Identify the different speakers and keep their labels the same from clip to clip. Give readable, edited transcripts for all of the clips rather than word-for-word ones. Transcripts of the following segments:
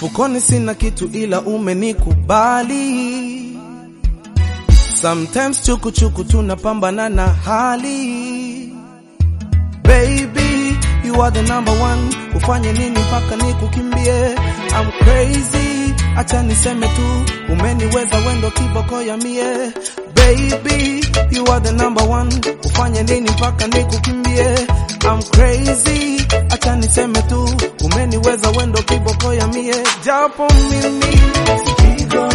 Speaker 1: Mfukoni sina kitu ila umenikubali. Sometimes chuku tunapambana na hali. Baby, you are the number one. Ufanye nini mpaka nikukimbie? I'm crazy, acha niseme tu, umeniweza wendo kiboko ya mie. Baby, you are the number one. Ufanye nini mpaka nikukimbie? I'm crazy, acha niseme tu, umeniweza wendo kiboko ya mie. Japo mimi sikigo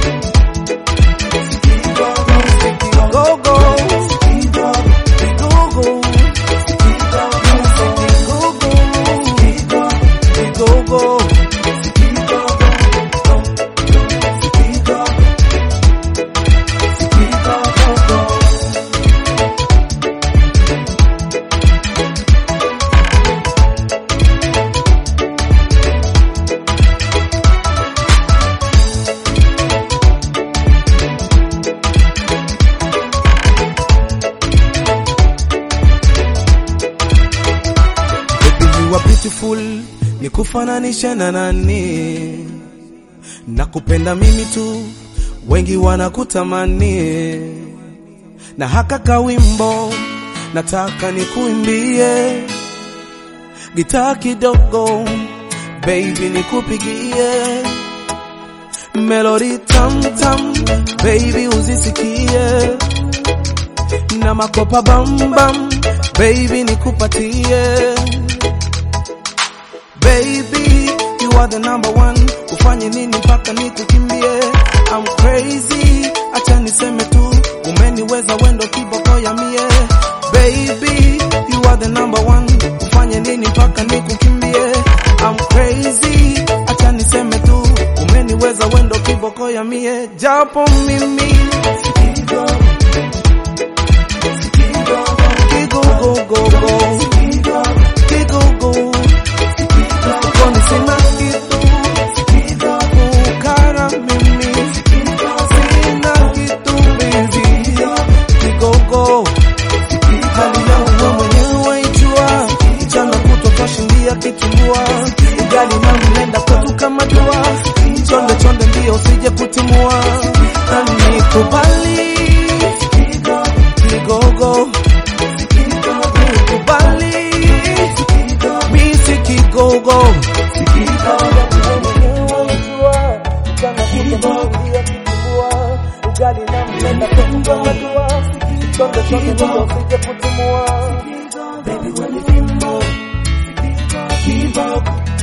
Speaker 1: go go beautiful, nikufananisha na nani? Nakupenda mimi tu, wengi wanakutamani. Na haka kawimbo nataka nikuimbie, gitaa kidogo baby nikupigie, melody tam tam baby uzisikie, na makopa bam bam baby nikupatie. Baby, you are the number one. Ufanye nini mpaka nikukimbie? I'm crazy, acha niseme tu, umeniweza wendo kiboko ya mie. Baby, you are the number one. Ufanye nini mpaka nikukimbie? I'm crazy, acha niseme tu, umeniweza wendo kiboko ya mie. Japo mimi sikigo go go go sina kitu kukara mimi, sina kitu baby, kigogo hali yangu mwenyewe ijua, jana kutoka shindia kitumbua, ugali mami nenda kwetu kama dua, chonde chonde ndio usije kutimua, nikubali kigogo, nikubali misi kigogo. Ugali na mlenda kama dua, chonde chonde ndio usije kutimua. Baby when you feel more, give up.